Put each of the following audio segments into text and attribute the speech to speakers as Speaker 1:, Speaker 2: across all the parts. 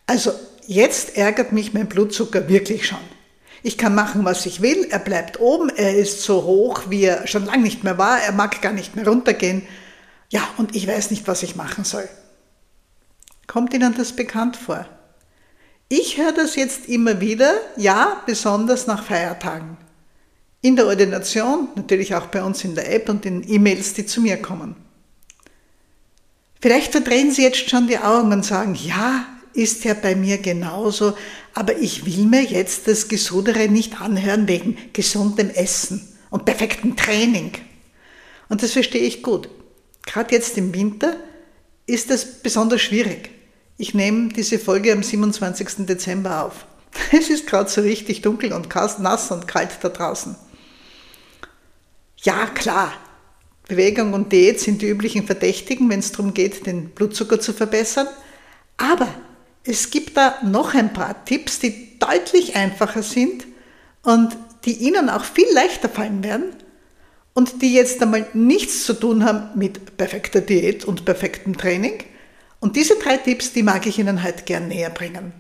Speaker 1: Also jetzt ärgert mich mein Blutzucker wirklich schon. Ich kann machen, was ich will, er bleibt oben, er ist so hoch, wie er schon lange nicht mehr war, er mag gar nicht mehr runtergehen. Ja, und ich weiß nicht, was ich machen soll. Kommt Ihnen das bekannt vor? Ich höre das jetzt immer wieder, ja, besonders nach Feiertagen. In der Ordination, natürlich auch bei uns in der App und in E-Mails, die zu mir kommen. Vielleicht verdrehen Sie jetzt schon die Augen und sagen, ja, ist ja bei mir genauso, aber ich will mir jetzt das Gesudere nicht anhören wegen gesundem Essen und perfektem Training. Und das verstehe ich gut. Gerade jetzt im Winter ist das besonders schwierig. Ich nehme diese Folge am 27. Dezember auf. Es ist gerade so richtig dunkel und nass und kalt da draußen. Ja, klar, Bewegung und Diät sind die üblichen Verdächtigen, wenn es darum geht, den Blutzucker zu verbessern. Aber es gibt da noch ein paar Tipps, die deutlich einfacher sind und die Ihnen auch viel leichter fallen werden und die jetzt einmal nichts zu tun haben mit perfekter Diät und perfektem Training. Und diese 3 Tipps, die mag ich Ihnen heute gern näher bringen.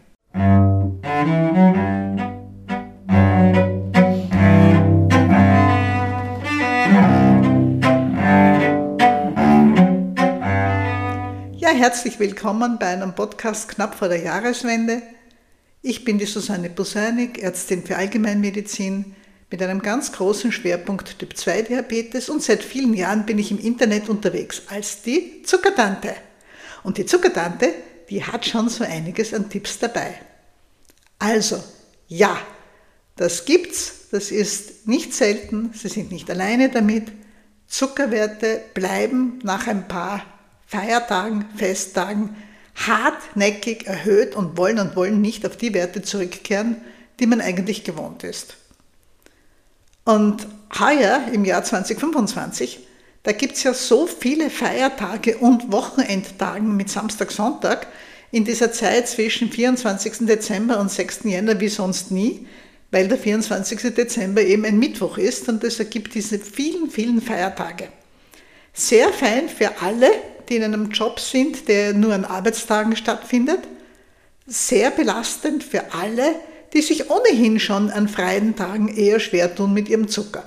Speaker 1: Ja, herzlich willkommen bei einem Podcast knapp vor der Jahreswende. Ich bin die Susanne Buseinig, Ärztin für Allgemeinmedizin mit einem ganz großen Schwerpunkt Typ-2-Diabetes und seit vielen Jahren bin ich im Internet unterwegs als die Zuckertante. Und die Zuckertante, die hat schon so einiges an Tipps dabei. Also, ja, das gibt's, das ist nicht selten, Sie sind nicht alleine damit. Zuckerwerte bleiben nach ein paar Feiertagen, Festtagen hartnäckig erhöht und wollen nicht auf die Werte zurückkehren, die man eigentlich gewohnt ist. Und heuer, im Jahr 2025, da gibt es ja so viele Feiertage und Wochenendtagen mit Samstag, Sonntag in dieser Zeit zwischen 24. Dezember und 6. Jänner wie sonst nie, weil der 24. Dezember eben ein Mittwoch ist und das ergibt diese vielen, vielen Feiertage. Sehr fein für alle, die in einem Job sind, der nur an Arbeitstagen stattfindet. Sehr belastend für alle, die sich ohnehin schon an freien Tagen eher schwer tun mit ihrem Zucker.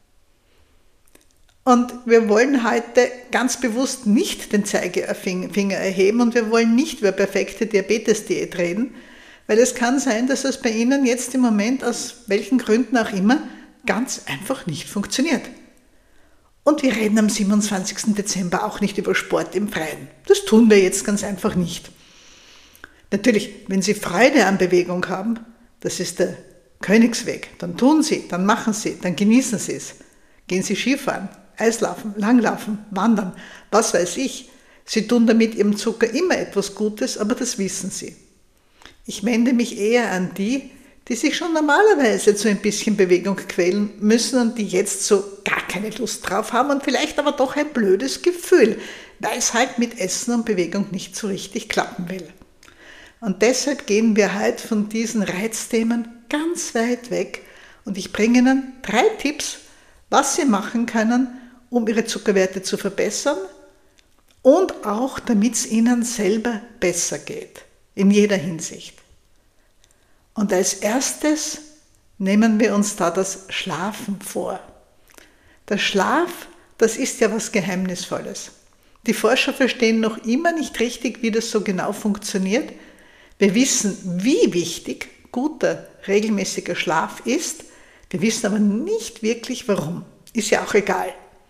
Speaker 1: Und wir wollen heute ganz bewusst nicht den Zeigefinger erheben und wir wollen nicht über perfekte Diabetes-Diät reden, weil es kann sein, dass es bei Ihnen jetzt im Moment aus welchen Gründen auch immer ganz einfach nicht funktioniert. Und wir reden am 27. Dezember auch nicht über Sport im Freien. Das tun wir jetzt ganz einfach nicht. Natürlich, wenn Sie Freude an Bewegung haben, das ist der Königsweg, dann tun Sie, dann machen Sie, dann genießen Sie es. Gehen Sie Skifahren, Eislaufen, Langlaufen, Wandern, was weiß ich. Sie tun damit Ihrem Zucker immer etwas Gutes, aber das wissen Sie. Ich wende mich eher an die sich schon normalerweise zu ein bisschen Bewegung quälen müssen und die jetzt so gar keine Lust drauf haben und vielleicht aber doch ein blödes Gefühl, weil es halt mit Essen und Bewegung nicht so richtig klappen will. Und deshalb gehen wir heute von diesen Reizthemen ganz weit weg und ich bringe Ihnen 3 Tipps, was Sie machen können, um Ihre Zuckerwerte zu verbessern und auch damit es Ihnen selber besser geht, in jeder Hinsicht. Und als erstes nehmen wir uns da das Schlafen vor. Der Schlaf, das ist ja was Geheimnisvolles. Die Forscher verstehen noch immer nicht richtig, wie das so genau funktioniert. Wir wissen, wie wichtig guter, regelmäßiger Schlaf ist. Wir wissen aber nicht wirklich, warum. Ist ja auch egal.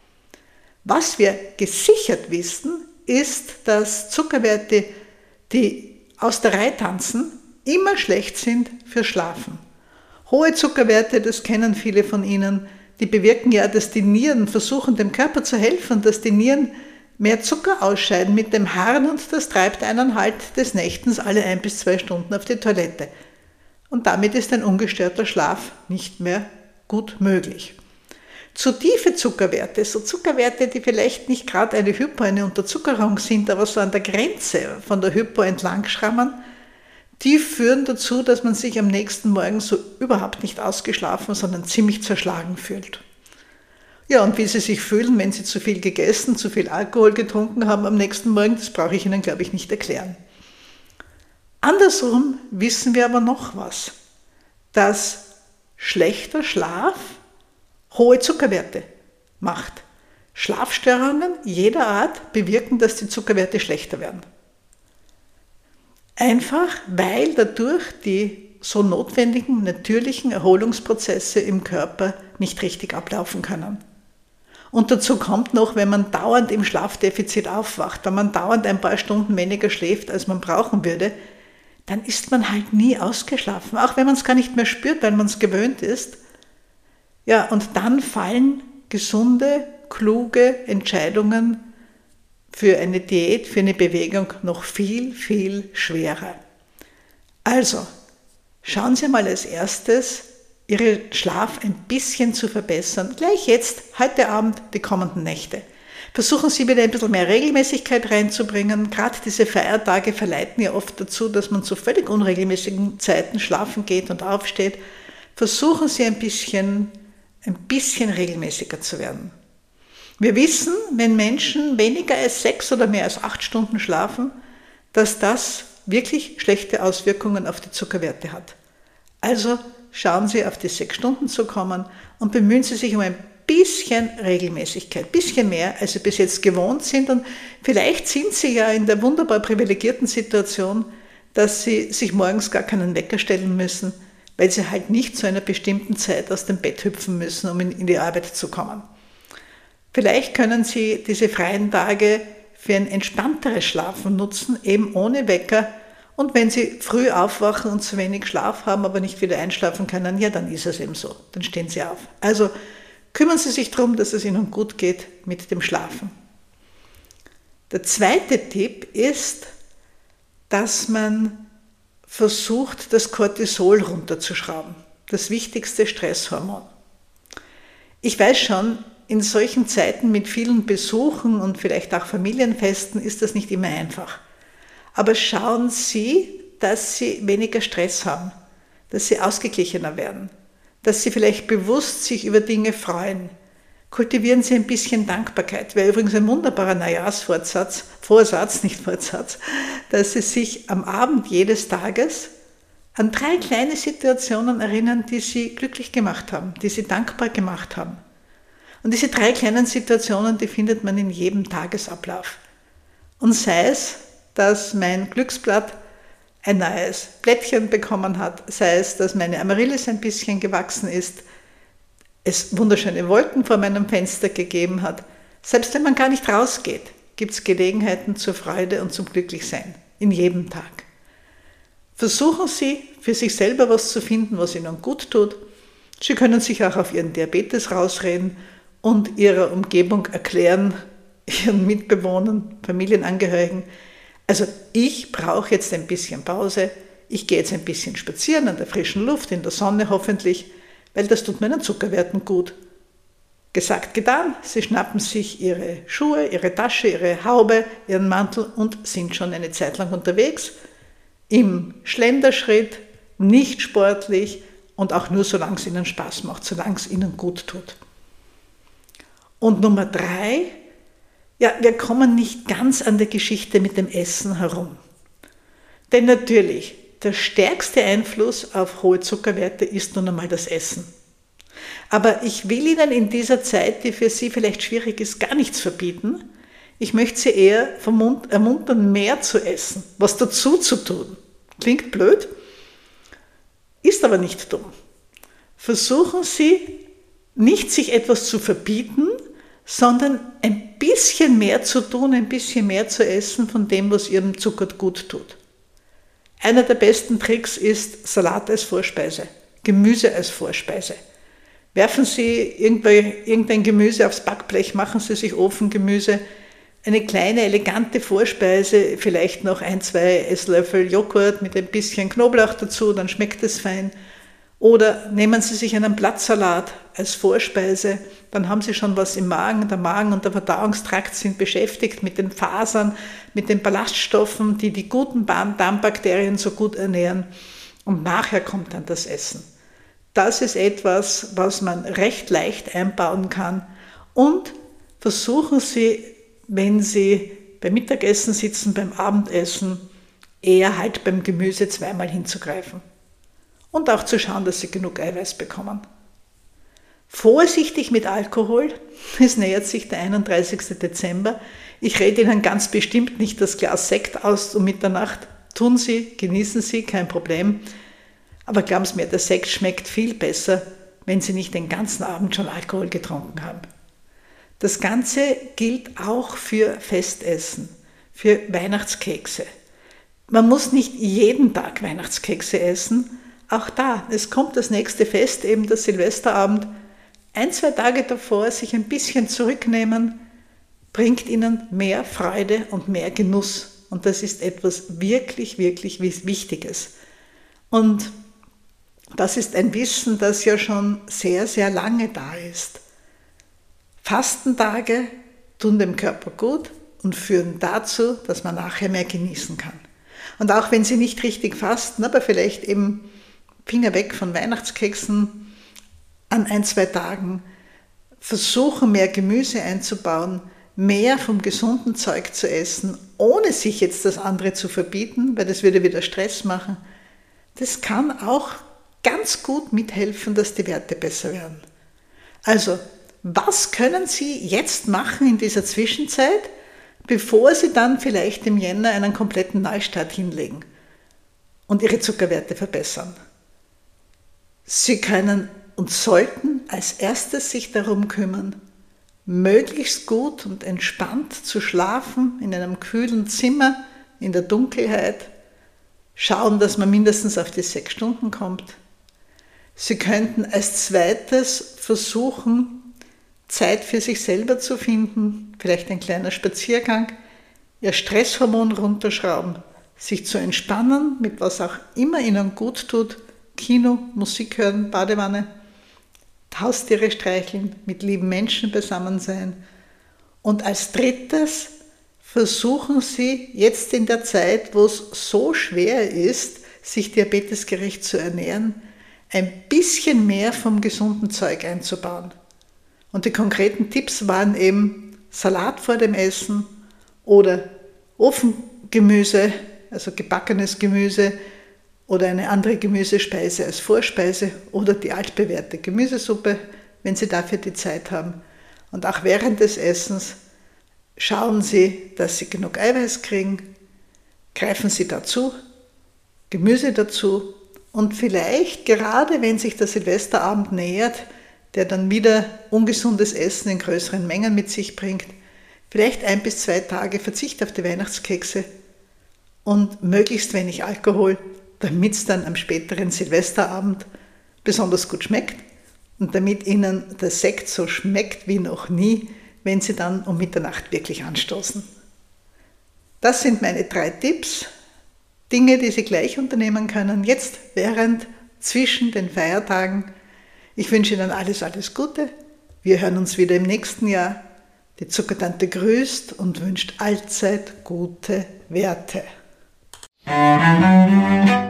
Speaker 1: Was wir gesichert wissen, ist, dass Zuckerwerte, die aus der Reihe tanzen, immer schlecht sind für Schlafen. Hohe Zuckerwerte, das kennen viele von Ihnen, die bewirken ja, dass die Nieren versuchen, dem Körper zu helfen, dass die Nieren mehr Zucker ausscheiden mit dem Harn und das treibt einen halt des Nächtens alle 1 bis 2 Stunden auf die Toilette. Und damit ist ein ungestörter Schlaf nicht mehr gut möglich. Zu tiefe Zuckerwerte, so Zuckerwerte, die vielleicht nicht gerade eine eine Unterzuckerung sind, aber so an der Grenze von der Hypo entlang schrammen, die führen dazu, dass man sich am nächsten Morgen so überhaupt nicht ausgeschlafen, sondern ziemlich zerschlagen fühlt. Ja, und wie Sie sich fühlen, wenn Sie zu viel gegessen, zu viel Alkohol getrunken haben am nächsten Morgen, das brauche ich Ihnen, glaube ich, nicht erklären. Andersrum wissen wir aber noch was, dass schlechter Schlaf hohe Zuckerwerte macht. Schlafstörungen jeder Art bewirken, dass die Zuckerwerte schlechter werden. Einfach weil dadurch die so notwendigen natürlichen Erholungsprozesse im Körper nicht richtig ablaufen können. Und dazu kommt noch, wenn man dauernd im Schlafdefizit aufwacht, wenn man dauernd ein paar Stunden weniger schläft, als man brauchen würde, dann ist man halt nie ausgeschlafen, auch wenn man es gar nicht mehr spürt, weil man es gewöhnt ist. Ja, und dann fallen gesunde, kluge Entscheidungen für eine Diät, für eine Bewegung noch viel, viel schwerer. Also, schauen Sie mal als erstes, Ihren Schlaf ein bisschen zu verbessern. Gleich jetzt, heute Abend, die kommenden Nächte. Versuchen Sie wieder ein bisschen mehr Regelmäßigkeit reinzubringen. Gerade diese Feiertage verleiten ja oft dazu, dass man zu völlig unregelmäßigen Zeiten schlafen geht und aufsteht. Versuchen Sie ein bisschen regelmäßiger zu werden. Wir wissen, wenn Menschen weniger als 6 oder mehr als 8 Stunden schlafen, dass das wirklich schlechte Auswirkungen auf die Zuckerwerte hat. Also schauen Sie, auf die 6 Stunden zu kommen und bemühen Sie sich um ein bisschen Regelmäßigkeit, ein bisschen mehr, als Sie bis jetzt gewohnt sind. Und vielleicht sind Sie ja in der wunderbar privilegierten Situation, dass Sie sich morgens gar keinen Wecker stellen müssen, weil Sie halt nicht zu einer bestimmten Zeit aus dem Bett hüpfen müssen, um in die Arbeit zu kommen. Vielleicht können Sie diese freien Tage für ein entspannteres Schlafen nutzen, eben ohne Wecker. Und wenn Sie früh aufwachen und zu wenig Schlaf haben, aber nicht wieder einschlafen können, ja, dann ist es eben so. Dann stehen Sie auf. Also kümmern Sie sich darum, dass es Ihnen gut geht mit dem Schlafen. Der zweite Tipp ist, dass man versucht, das Cortisol runterzuschrauben. Das wichtigste Stresshormon. Ich weiß schon, in solchen Zeiten mit vielen Besuchen und vielleicht auch Familienfesten ist das nicht immer einfach. Aber schauen Sie, dass Sie weniger Stress haben, dass Sie ausgeglichener werden, dass Sie vielleicht bewusst sich über Dinge freuen. Kultivieren Sie ein bisschen Dankbarkeit. Wäre übrigens ein wunderbarer Neujahrsvorsatz, dass Sie sich am Abend jedes Tages an 3 kleine Situationen erinnern, die Sie glücklich gemacht haben, die Sie dankbar gemacht haben. Und diese 3 kleinen Situationen, die findet man in jedem Tagesablauf. Und sei es, dass mein Glücksblatt ein neues Blättchen bekommen hat, sei es, dass meine Amaryllis ein bisschen gewachsen ist, es wunderschöne Wolken vor meinem Fenster gegeben hat. Selbst wenn man gar nicht rausgeht, gibt es Gelegenheiten zur Freude und zum Glücklichsein in jedem Tag. Versuchen Sie, für sich selber was zu finden, was Ihnen gut tut. Sie können sich auch auf Ihren Diabetes rausreden und Ihrer Umgebung erklären, Ihren Mitbewohnern, Familienangehörigen, also ich brauche jetzt ein bisschen Pause, ich gehe jetzt ein bisschen spazieren an der frischen Luft, in der Sonne hoffentlich, weil das tut meinen Zuckerwerten gut. Gesagt, getan, Sie schnappen sich Ihre Schuhe, Ihre Tasche, Ihre Haube, Ihren Mantel und sind schon eine Zeit lang unterwegs, im Schlenderschritt, nicht sportlich und auch nur solange es Ihnen Spaß macht, solange es Ihnen gut tut. Und Nummer 3, ja, wir kommen nicht ganz an der Geschichte mit dem Essen herum. Denn natürlich, der stärkste Einfluss auf hohe Zuckerwerte ist nun einmal das Essen. Aber ich will Ihnen in dieser Zeit, die für Sie vielleicht schwierig ist, gar nichts verbieten. Ich möchte Sie eher ermuntern, mehr zu essen, was dazu zu tun. Klingt blöd, ist aber nicht dumm. Versuchen Sie nicht, sich etwas zu verbieten, sondern ein bisschen mehr zu tun, ein bisschen mehr zu essen von dem, was Ihrem Zucker gut tut. Einer der besten Tricks ist Salat als Vorspeise, Gemüse als Vorspeise. Werfen Sie irgendein Gemüse aufs Backblech, machen Sie sich Ofengemüse, eine kleine, elegante Vorspeise, vielleicht noch 1-2 Esslöffel Joghurt mit ein bisschen Knoblauch dazu, dann schmeckt es fein. Oder nehmen Sie sich einen Blattsalat als Vorspeise, dann haben Sie schon was im Magen. Der Magen und der Verdauungstrakt sind beschäftigt mit den Fasern, mit den Ballaststoffen, die die guten Darmbakterien so gut ernähren. Und nachher kommt dann das Essen. Das ist etwas, was man recht leicht einbauen kann. Und versuchen Sie, wenn Sie beim Mittagessen sitzen, beim Abendessen, eher halt beim Gemüse zweimal hinzugreifen. Und auch zu schauen, dass sie genug Eiweiß bekommen. Vorsichtig mit Alkohol, es nähert sich der 31. Dezember. Ich rede Ihnen ganz bestimmt nicht das Glas Sekt aus um Mitternacht. Tun Sie, genießen Sie, kein Problem. Aber glauben Sie mir, der Sekt schmeckt viel besser, wenn Sie nicht den ganzen Abend schon Alkohol getrunken haben. Das Ganze gilt auch für Festessen, für Weihnachtskekse. Man muss nicht jeden Tag Weihnachtskekse essen. Auch da, es kommt das nächste Fest, eben der Silvesterabend. 1-2 Tage davor sich ein bisschen zurücknehmen, bringt Ihnen mehr Freude und mehr Genuss. Und das ist etwas wirklich, wirklich Wichtiges. Und das ist ein Wissen, das ja schon sehr, sehr lange da ist. Fastentage tun dem Körper gut und führen dazu, dass man nachher mehr genießen kann. Und auch wenn Sie nicht richtig fasten, aber vielleicht eben Finger weg von Weihnachtskeksen an 1-2 Tagen, versuchen mehr Gemüse einzubauen, mehr vom gesunden Zeug zu essen, ohne sich jetzt das andere zu verbieten, weil das würde wieder Stress machen. Das kann auch ganz gut mithelfen, dass die Werte besser werden. Also, was können Sie jetzt machen in dieser Zwischenzeit, bevor Sie dann vielleicht im Jänner einen kompletten Neustart hinlegen und Ihre Zuckerwerte verbessern? Sie können und sollten als erstes sich darum kümmern, möglichst gut und entspannt zu schlafen in einem kühlen Zimmer, in der Dunkelheit. Schauen, dass man mindestens auf die 6 Stunden kommt. Sie könnten als zweites versuchen, Zeit für sich selber zu finden, vielleicht ein kleiner Spaziergang, Ihr Stresshormon runterschrauben, sich zu entspannen, mit was auch immer Ihnen gut tut, Kino, Musik hören, Badewanne, Haustiere streicheln, mit lieben Menschen beisammen sein. Und als drittes versuchen Sie jetzt in der Zeit, wo es so schwer ist, sich diabetesgerecht zu ernähren, ein bisschen mehr vom gesunden Zeug einzubauen. Und die konkreten Tipps waren eben Salat vor dem Essen oder Ofengemüse, also gebackenes Gemüse oder eine andere Gemüsespeise als Vorspeise oder die altbewährte Gemüsesuppe, wenn Sie dafür die Zeit haben. Und auch während des Essens schauen Sie, dass Sie genug Eiweiß kriegen, greifen Sie dazu, Gemüse dazu und vielleicht, gerade wenn sich der Silvesterabend nähert, der dann wieder ungesundes Essen in größeren Mengen mit sich bringt, vielleicht 1 bis 2 Tage Verzicht auf die Weihnachtskekse und möglichst wenig Alkohol, damit es dann am späteren Silvesterabend besonders gut schmeckt und damit Ihnen der Sekt so schmeckt wie noch nie, wenn Sie dann um Mitternacht wirklich anstoßen. Das sind meine 3 Tipps, Dinge, die Sie gleich unternehmen können, jetzt zwischen den Feiertagen. Ich wünsche Ihnen alles, alles Gute. Wir hören uns wieder im nächsten Jahr. Die Zuckertante grüßt und wünscht allzeit gute Werte.